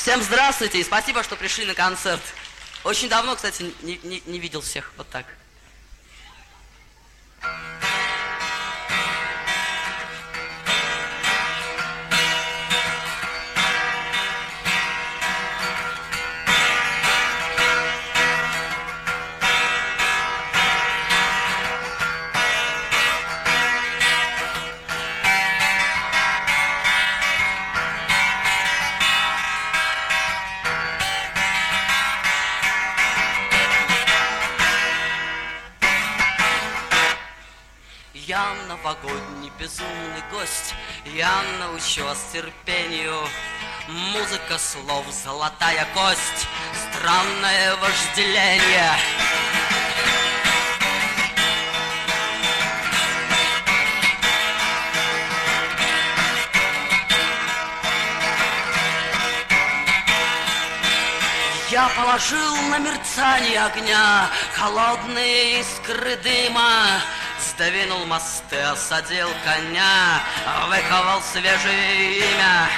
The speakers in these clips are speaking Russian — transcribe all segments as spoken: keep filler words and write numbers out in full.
Всем здравствуйте и спасибо, что пришли на концерт. Очень давно, кстати, не, не, не видел всех вот так. Я новогодний безумный гость, я научу вас терпению. Музыка слов, золотая кость, странное вожделение. Я положил на мерцание огня холодные искры дыма, сдвинул мосты, осадил коня, выковал свежее имя.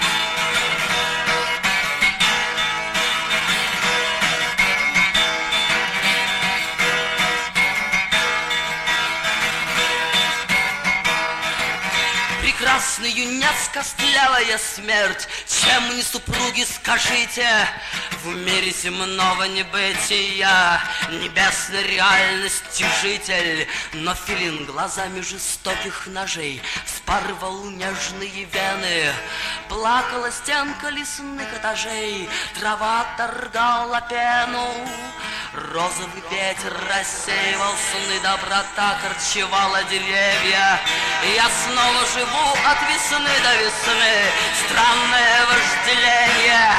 Прекрасный юнец, костлявая смерть, чем не супруги, скажите? В мире земного небытия небесной реальности житель, но филин глазами жестоких ножей вспарывал нежные вены. Плакала стенка лесных этажей, трава торгала пену. Розовый ветер рассеивал сны, доброта корчевала деревья. И я снова живу от весны до весны, странное вожделение.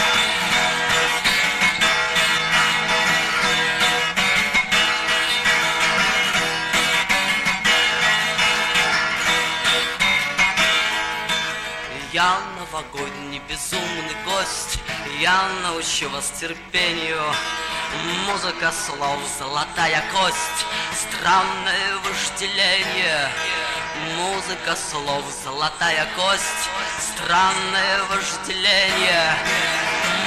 Я новогодний безумный гость, я научу вас терпению. Музыка слов, золотая кость, странное вожделение. Музыка слов, золотая кость, странное вожделение.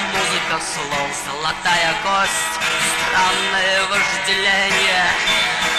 Музыка слов, золотая кость, странное вожделение.